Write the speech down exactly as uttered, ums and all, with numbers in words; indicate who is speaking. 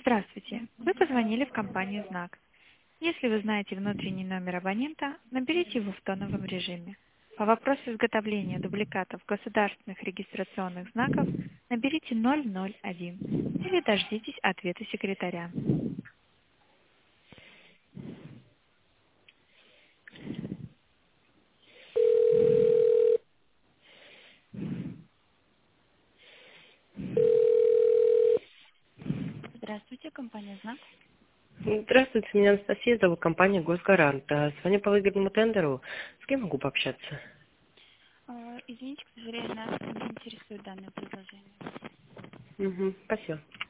Speaker 1: Здравствуйте. Вы позвонили в компанию «Знак». Если вы знаете внутренний номер абонента, наберите его в тоновом режиме. По вопросу изготовления дубликатов государственных регистрационных знаков наберите ноль ноль один или дождитесь ответа секретаря. Здравствуйте, компания «Знак».
Speaker 2: Здравствуйте, меня Анастасия зовут, компания «Госгарант». А, Звоню по выгодному тендеру. С кем могу пообщаться?
Speaker 1: Э, Извините, к сожалению, нас не интересует данное предложение.
Speaker 2: Угу, спасибо.